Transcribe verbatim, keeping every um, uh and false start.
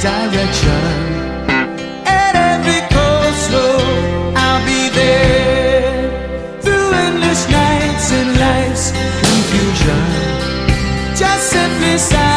direction. At every crossroad, I'll be there. Through endless nights and life's confusion, just simply silent.